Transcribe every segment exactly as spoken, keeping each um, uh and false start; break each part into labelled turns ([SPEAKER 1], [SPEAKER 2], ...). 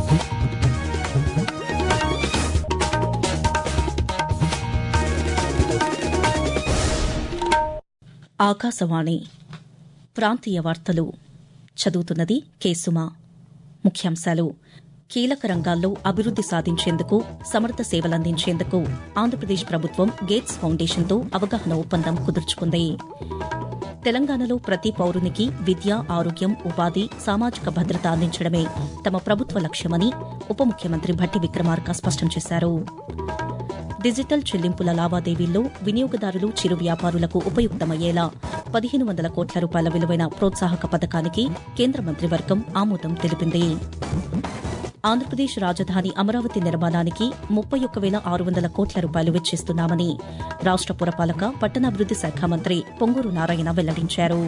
[SPEAKER 1] ఆకాశవాణి ప్రాంతీయ వార్తలు చదువుతున్నది కేసుమా. ముఖ్యాంశాలు: కీలక రంగాల్లో అభివృద్ది సాధించేందుకు, సమర్థ సేవలందించేందుకు ఆంధ్రప్రదేశ్ ప్రభుత్వం గేట్స్ ఫౌండేషన్తో అవగాహన ఒప్పందం కుదుర్చుకుంది. తెలంగాణలో ప్రతి పౌరునికి విద్య, ఆరోగ్యం, ఉపాధి, సామాజిక భద్రత అందించడమే తమ ప్రభుత్వ లక్ష్యమని ఉప ముఖ్యమంత్రి భట్టి విక్రమార్క స్పష్టం చేశారు. డిజిటల్ చెల్లింపుల లావాదేవీల్లో వినియోగదారులు, చిరు వ్యాపారులకు ఉపయుక్తమయ్యేలా పదిహేను వందల కోట్ల రూపాయల విలువైన ప్రోత్సాహక పథకానికి కేంద్ర మంత్రివర్గం ఆమోదం తెలిపింది. ఆంధ్రప్రదేశ్ రాజధాని అమరావతి నిర్మాణానికి ముప్పై ఒక్క వేల ఆరు వందల కోట్ల రూపాయలు వెచ్చిస్తున్నామని రాష్ట పురపాలక, పట్టణాభివృద్ది శాఖ మంత్రి పొంగూరు నారాయణ వెల్లడించారు.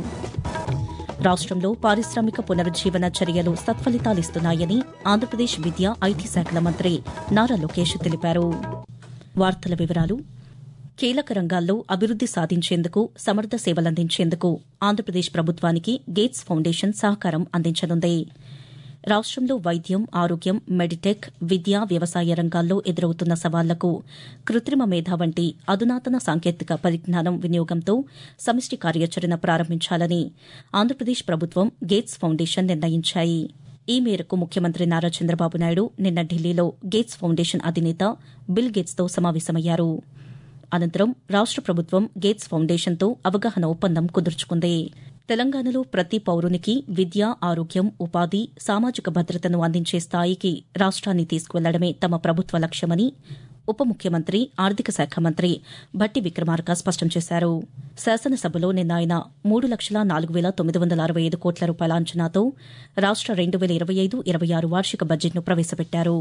[SPEAKER 1] రాష్టంలో పారిశ్రామిక పునరుజ్జీవన చర్యలు సత్ఫలితాలిస్తున్నాయని ఆంధ్రప్రదేశ్ విద్యా, ఐటీ శాఖల మంత్రి నారా లోకేష్ తెలిపారు. వార్తల వివరాలు: కీలక రంగాల్లో అభివృద్ది సాధించేందుకు, సమర్థ సేవలందించేందుకు ఆంధ్రప్రదేశ్ ప్రభుత్వానికి గేట్స్ ఫౌండేషన్ సహకారం అందించనుంది. రాష్టంలో వైద్యం, ఆరోగ్యం, మెడిటెక్, విద్య, వ్యవసాయ రంగాల్లో ఎదురవుతున్న సవాళ్లకు కృత్రిమ మేధ వంటి అధునాతన సాంకేతిక పరిజ్ఞానం వినియోగంతో సమిష్టి కార్యాచరణ ప్రారంభించాలని ఆంధ్రప్రదేశ్ ప్రభుత్వం, గేట్స్ ఫౌండేషన్ నిర్ణయించాయి. ఈ మేరకు ముఖ్యమంత్రి నారా చంద్రబాబు నాయుడు నిన్న ఢిల్లీలో గేట్స్ ఫౌండేషన్ అధినేత బిల్ గేట్స్తో సమావేశమయ్యారు. అనంతరం రాష్ట ప్రభుత్వం గేట్స్ ఫౌండేషన్తో అవగాహన ఒప్పందం కుదుర్చుకుంది. తెలంగాణలో ప్రతి పౌరునికి విద్య, ఆరోగ్యం, ఉపాధి, సామాజిక భద్రతను అందించే స్థాయికి రాష్ట్రాన్ని తీసుకువెళ్లడమే తమ ప్రభుత్వ లక్ష్యమని ఉప ముఖ్యమంత్రి, ఆర్థిక శాఖ మంత్రి భట్టి విక్రమార్క స్పష్టం చేశారు. శాసనసభలో నిన్న ఆయన మూడు లక్షల నాలుగు వేల తొమ్మిది వందల అరవై ఐదు కోట్ల రూపాయల అంచనాతో రాష్ట రెండు వేల ఇరవై ఐదు ఇరవై ఆరు వార్షిక బడ్జెట్ను ప్రవేశపెట్టారు.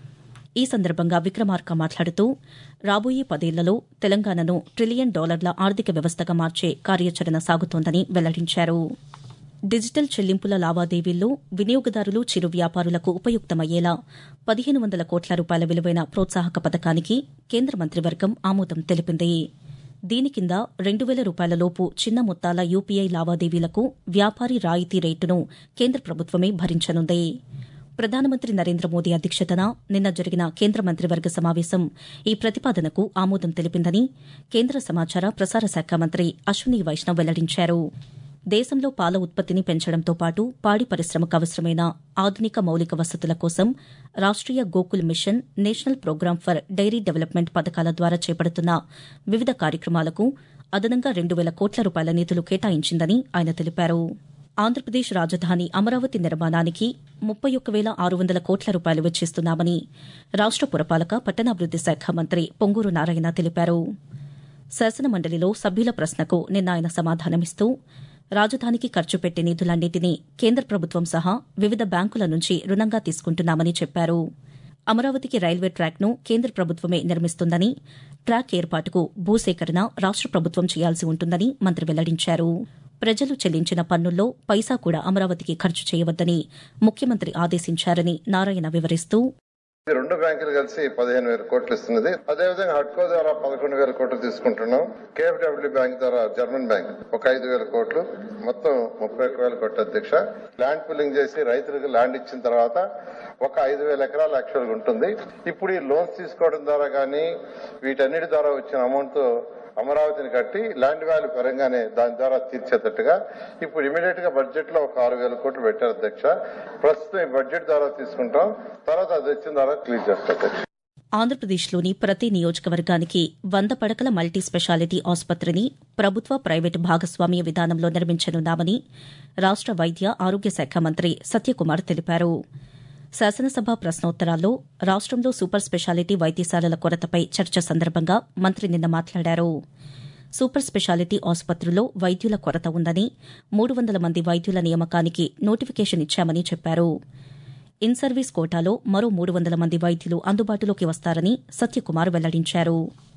[SPEAKER 1] ఈ సందర్భంగా విక్రమార్క మాట్లాడుతూ రాబోయే పదేళ్లలో తెలంగాణను ట్రిలియన్ డాలర్ల ఆర్థిక వ్యవస్థగా మార్చే కార్యాచరణ సాగుతోందని వెల్లడించారు. డిజిటల్ చెల్లింపుల లావాదేవీల్లో వినియోగదారులు, చిరు వ్యాపారులకు ఉపయుక్తమయ్యేలా పదిహేను వందల కోట్ల రూపాయల విలువైన ప్రోత్సాహక పథకానికి కేంద్ర మంత్రివర్గం ఆమోదం తెలిపింది. దీని కింద రెండు వేల రూపాయల లోపు చిన్న మొత్తాల యూపీఐ లావాదేవీలకు వ్యాపారి రాయితీ రేటును కేంద్ర ప్రభుత్వమే భరించనుంది. ప్రధానమంత్రి నరేంద్ర మోదీ అధ్యక్షతన నిన్న జరిగిన కేంద్ర మంత్రివర్గ సమావేశం ఈ ప్రతిపాదనకు ఆమోదం తెలిపిందని కేంద్ర సమాచార, ప్రసార శాఖ మంత్రి అశ్విని వైష్ణవ్ వెల్లడించారు. దేశంలో పాల ఉత్పత్తిని పెంచడంతో పాటు పాడి పరిశ్రమకు అవసరమైన ఆధునిక మౌలిక వసతుల కోసం Rashtriya Gokul mission, national programme for dairy development పథకాల ద్వారా చేపడుతున్న వివిధ కార్యక్రమాలకు అదనంగా రెండు వేల కోట్ల రూపాయల నిధులు కేటాయించిందని ఆయన తెలిపారు. ఆంధ్రప్రదేశ్ రాజధాని అమరావతి నిర్మాణానికి ముప్పై ఒక్క వేల ఆరు వందల కోట్ల రూపాయలు వెచ్చిస్తున్నామని రాష్ట పురపాలక, పట్టణాభివృద్ది శాఖ మంత్రి పొంగూరు నారాయణ తెలిపారు. శాసనమండలిలో సభ్యుల ప్రశ్నకు నిన్న ఆయన సమాధానమిస్తూ రాజధానికి ఖర్చు పెట్టే నిధులన్నింటినీ కేంద్ర ప్రభుత్వం సహా వివిధ బ్యాంకుల నుంచి రుణంగా తీసుకుంటున్నామని చెప్పారు. అమరావతికి రైల్వే ట్రాక్ను కేంద్ర ప్రభుత్వమే నిర్మిస్తుందని, ట్రాక్ ఏర్పాటుకు భూసేకరణ రాష్ట ప్రభుత్వం చేయాల్సి ఉంటుందని మంత్రి వెల్లడించారు. ప్రజలు చెల్లించిన పన్నుల్లో పైసా కూడా అమరావతికి ఖర్చు చేయవద్దని ముఖ్యమంత్రి ఆదేశించారని నారాయణ వివరిస్తూ,
[SPEAKER 2] రెండు బ్యాంకులు కలిసి పదిహేను వేల కోట్లు ఇస్తున్నది. అదేవిధంగా హడ్కో ద్వారా పదకొండు వేల కోట్లు తీసుకుంటున్నాం. కేఎఫ్డబ్ల్యూ బ్యాంక్ ద్వారా జర్మన్ బ్యాంక్ ఒక ఐదు వేల కోట్లు, మొత్తం ముప్పై ఒక్క వేల కోట్ల అధ్యక్ష. ల్యాండ్ పూలింగ్ చేసి రైతులకు ల్యాండ్ ఇచ్చిన తర్వాత ఒక ఐదు వేల ఎకరాలు యాక్చువల్ గా ఉంటుంది. ఇప్పుడు ఈ లోన్స్ తీసుకోవడం ద్వారా కానీ వీటన్నిటి ద్వారా వచ్చిన అమౌంట్ తో అమరావతిని కట్టి ల్యాండ్ వాల్యూ పెరగానే దాని ద్వారా తీర్చేటట్టుగా ఇప్పుడు ఇమీడియట్ గా బడ్జెట్ లో ఒక ఆరు వేల కోట్లు పెట్టారు అధ్యక్ష. ప్రస్తుతం ఈ బడ్జెట్ ద్వారా తీసుకుంటాం, తర్వాత అది వచ్చిన ద్వారా క్లియర్ చేస్తారు.
[SPEAKER 1] ఆంధ్రప్రదేశ్లోని ప్రతి నియోజకవర్గానికి వంద పడకల మల్టీ స్పెషాలిటీ ఆసుపత్రిని ప్రభుత్వ, ప్రైవేటు భాగస్వామ్య విధానంలో నిర్మించనున్నామని రాష్ట వైద్య, ఆరోగ్య శాఖ మంత్రి సత్యకుమార్ తెలిపారు. శాసనసభ ప్రశ్నోత్తరాల్లో రాష్టంలో సూపర్ స్పెషాలిటీ వైద్యశాలల కొరతపై చర్చ సందర్భంగా మంత్రి నిన్న మాట్లాడారు. సూపర్ స్పెషాలిటీ ఆసుపత్రుల్లో వైద్యుల కొరత ఉందని, మూడు వందల మంది వైద్యుల నియామకానికి నోటిఫికేషన్ ఇచ్చామని చెప్పారు. ఇన్ సర్వీస్ కోటాలో మరో మూడు వందల మంది వైద్యులు అందుబాటులోకి వస్తారని సత్యకుమార్ వెల్లడించారు.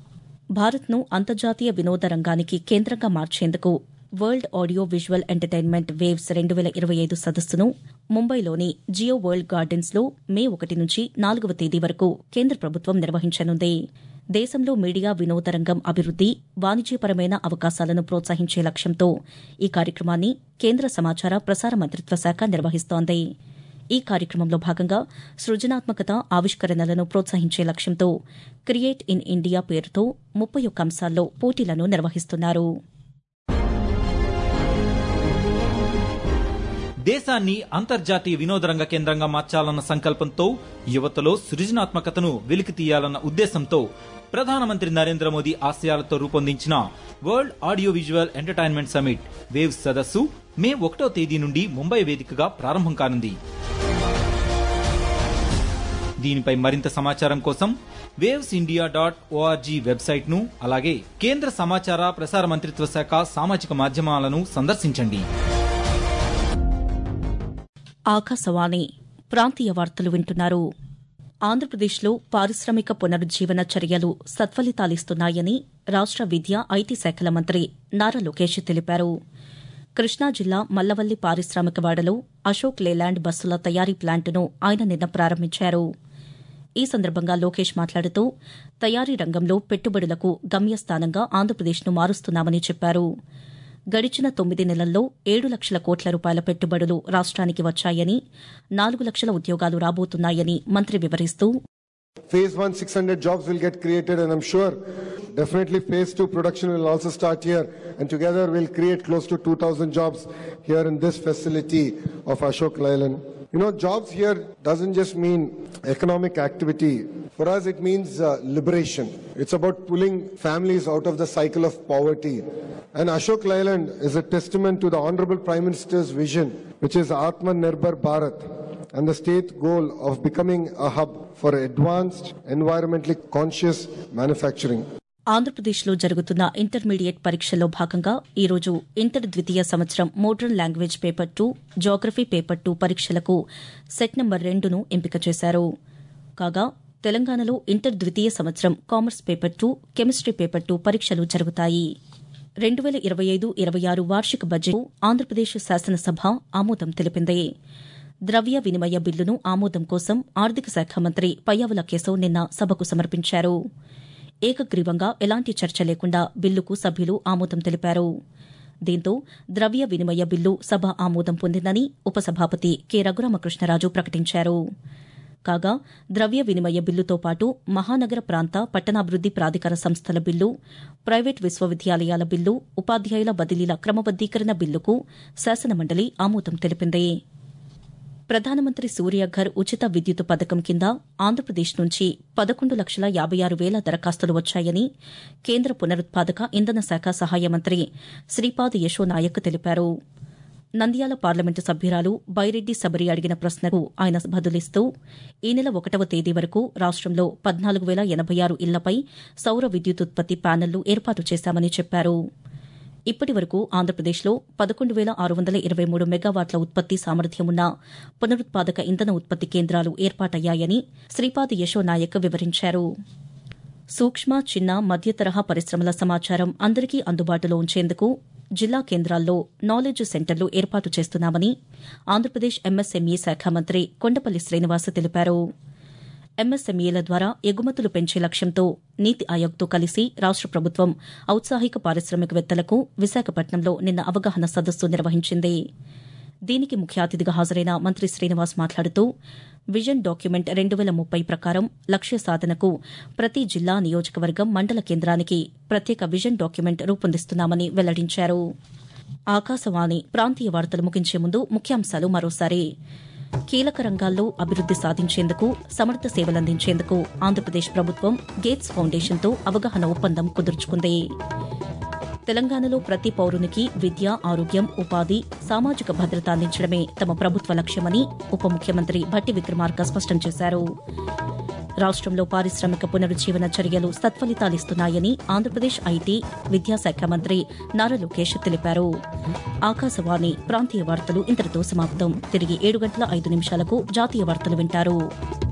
[SPEAKER 1] భారత్ను అంతర్జాతీయ వినోద రంగానికి కేంద్రంగా మార్చేందుకు వరల్డ్ ఆడియో విజువల్ ఎంటర్టైన్మెంట్ వేవ్స్ రెండు వేల ఇరవై ఐదు సదస్సును ముంబైలోని జియో వరల్డ్ గార్డెన్స్ లో మే ఒకటి నుంచి నాలుగవ తేదీ వరకు కేంద్ర ప్రభుత్వం నిర్వహించనుంది. దేశంలో మీడియా వినోద రంగం అభివృద్ది, వాణిజ్యపరమైన అవకాశాలను ప్రోత్సహించే లక్ష్యంతో ఈ కార్యక్రమాన్ని కేంద్ర సమాచార, ప్రసార మంత్రిత్వ శాఖ నిర్వహిస్తోంది. ఈ కార్యక్రమంలో భాగంగా సృజనాత్మకత ఆవిష్కరణలను ప్రోత్సహించే లక్ష్యంతో క్రియేట్ ఇన్ ఇండియా పేరుతో ముప్పై ఒక్క అంశాల్లో పోటీలను నిర్వహిస్తున్నారు.
[SPEAKER 3] దేశాన్ని అంతర్జాతీయ వినోదరంగ కేంద్రంగా మార్చాలన్న సంకల్పంతో యువతలో సృజనాత్మకతను వెలికితీయాలన్న ఉద్దేశంతో ప్రధానమంత్రి నరేంద్ర మోదీ ఆశయాలతో రూపొందించిన world audio visual entertainment summit వేవ్స్ సదస్సు మే ఒకటో తేదీ నుండి ముంబై వేదికగా ప్రారంభం కానుంది. దీనిపై మరింత సమాచారం కోసం వేవ్స్ ఇండియా డాట్ ఓఆర్జీ వెబ్సైట్ ను అలాగే కేంద్ర సమాచార ప్రసార మంత్రిత్వ శాఖ సామాజిక మాధ్యమాలను సందర్శించండి.
[SPEAKER 1] ఆకాశవాణి ప్రాంతీయ వార్తలు వింటున్నారు. ఆంధ్రప్రదేశ్లో పారిశ్రామిక పునరుజ్జీవన చర్యలు సత్ఫలితాలిస్తున్నాయని రాష్ట విద్యా ఐటీ శాఖల మంత్రి నారా లోకేష్ తెలిపారు. కృష్ణా జిల్లా మల్లవల్లి పారిశ్రామికవాడలో అశోక్ లేలాండ్ బస్సుల తయారీ ప్లాంటును ఆయన నిన్న ప్రారంభించారు. ఈ సందర్భంగా లోకేష్ మాట్లాడుతూ తయారీ రంగంలో పెట్టుబడులకు గమ్యస్థానంగా ఆంధ్రప్రదేశ్ను మారుస్తున్నామని చెప్పారు. గడిచిన తొమ్మిది నెలల్లో ఏడు లక్షల కోట్ల రూపాయల పెట్టుబడులు రాష్ట్రానికి వచ్చాయని, నాలుగు లక్షల ఉద్యోగాలు రాబోతున్నాయని మంత్రి వివరిస్తూ
[SPEAKER 4] Phase one, six hundred jobs will get created, and I'm sure definitely phase two production will also start here, and together we'll create close to two thousand jobs here in this facility of Ashok Leyland. You know, jobs here doesn't just mean economic activity. For us, it means uh, liberation. It's about pulling families out of the cycle of poverty. And Ashok Leyland is a testament to the Honorable Prime Minister's vision, which is Atmanirbhar Bharat, and the state goal of becoming a hub for advanced, environmentally conscious manufacturing.
[SPEAKER 1] ఆంధ్రప్రదేశ్లో జరుగుతున్న intermediate పరీక్షల్లో భాగంగా ఈరోజు inter ద్వితీయ సంవత్సరం modern language paper two, geography paper two పరీక్షలకు set number రెండును ఎంపిక చేశారు. కాగా తెలంగాణలో ఇంటర్ ద్వితీయ సంవత్సరం commerce paper two, chemistry paper two పరీక్షలు జరుగుతాయి. రెండు వేల ఇరవై ఐదు ఇరవై ఆరు వార్షిక బడ్జెట్ ఆంధ్రప్రదేశ్ శాసనసభ ఆమోదం తెలిపింది. ద్రవ్య వినిమయ బిల్లును ఆమోదం కోసం ఆర్థిక శాఖ మంత్రి పయ్యావుల కేశవ్ నిన్న సభకు సమర్పించారు. ఏకగ్రీవంగా ఎలాంటి చర్చ లేకుండా బిల్లుకు సభ్యులు ఆమోదం తెలిపారు. దీంతో ద్రవ్య వినిమయ బిల్లు సభ ఆమోదం పొందిందని ఉపసభాపతి కె రఘురామకృష్ణరాజు ప్రకటించారు. కాగా ద్రవ్య వినిమయ బిల్లుతో పాటు మహానగర ప్రాంత పట్టణాభివృద్ది ప్రాధికార సంస్థల బిల్లు, ప్రైవేట్ విశ్వవిద్యాలయాల బిల్లు, ఉపాధ్యాయుల బదిలీల క్రమబద్దీకరణ బిల్లుకు శాసనమండలి ఆమోదం తెలిపింది. ప్రధానమంత్రి సూర్యఘర్ ఉచిత విద్యుత్ పథకం కింద ఆంధ్రప్రదేశ్ నుంచి పదకొండు లక్షల యాబై ఆరు వేల దరఖాస్తులు వచ్చాయని కేంద్ర పునరుత్పాదక ఇంధన శాఖ సహాయ మంత్రి శ్రీపాద్ యశో నాయక్ తెలిపారు. నంద్యాల పార్లమెంటు సభ్యురాలు బైరెడ్డి శబరి అడిగిన ప్రశ్నకు ఆయన బదులిస్తూ ఈ నెల ఒకటవ తేదీ వరకు రాష్టంలో పద్నాలుగు వేల ఎనబై ఆరు ఇళ్లపై సౌర విద్యుత్ ఉత్పత్తి ప్యానెళ్లు ఏర్పాటు చేశామని చెప్పారు. ఇప్పటి వరకు ఆంధ్రప్రదేశ్లో పదకొండు వేల ఆరు వందల ఇరవై మూడు మెగావాట్ల ఉత్పత్తి సామర్థ్యమున్న పునరుత్పాదక ఇంధన ఉత్పత్తి కేంద్రాలు ఏర్పాటయ్యాయని శ్రీపాద్ యశో నాయక్ వివరించారు. సూక్ష్మ, చిన్న, మధ్య తరహా పరిశ్రమల సమాచారం అందరికీ అందుబాటులో ఉంచేందుకు జిల్లా కేంద్రాల్లో నాలెడ్జ్ సెంటర్లు ఏర్పాటు చేస్తున్నామని ఆంధ్రప్రదేశ్ ఎంఎస్ఎంఈ శాఖ మంత్రి కొండపల్లి శ్రీనివాస్ తెలిపారు. ఎంఎస్ఎంఈల ద్వారా ఎగుమతులు పెంచే లక్ష్యంతో నీతి ఆయోగ్తో కలిసి రాష్ట ప్రభుత్వం ఔత్సాహిక పారిశ్రామికవేత్తలకు విశాఖపట్నంలో నిన్న అవగాహన సదస్సు నిర్వహించింది. దీనికి ముఖ్య అతిథిగా హాజరైన మంత్రి శ్రీనివాస్ మాట్లాడుతూ విజన్ డాక్యుమెంట్ రెండు వేల ముప్పై ప్రకారం లక్ష్య సాధనకు ప్రతి జిల్లా, నియోజకవర్గం, మండల కేంద్రానికి ప్రత్యేక విజన్ డాక్యుమెంట్ రూపొందిస్తున్నామని వెల్లడించారు. ఆకాశవాణి ప్రాంతీయ వార్తలు ముగించే ముందు ముఖ్యాంశాలు మరోసారి. కీలక రంగాల్లో అభివృద్ది సాధించేందుకు, సమర్థ సేవలందించేందుకు ఆంధ్రప్రదేశ్ ప్రభుత్వం గేట్స్ ఫౌండేషన్తో అవగాహన ఒప్పందం కుదుర్చుకుంది. తెలంగాణలో ప్రతి పౌరునికి విద్య, ఆరోగ్యం, ఉపాధి, సామాజిక భద్రత అందించడమే తమ ప్రభుత్వ లక్ష్యమని ఉప ముఖ్యమంత్రి భట్టి విక్రమార్క స్పష్టం చేశారు. రాష్టంలో పారిశ్రామిక పునరుజ్జీవన చర్యలు సత్ఫలితాలిస్తున్నాయని ఆంధ్రప్రదేశ్ ఐటీ, విద్యాశాఖ మంత్రి నారా లోకేష్ తెలిపారు. ఆకాశవాణి ప్రాంతీయ వార్తలు ఇంతటితో సమాప్తం. తిరిగి ఏడు గంటల ఐదు నిమిషాలకు జాతీయ వార్తలు వింటారు.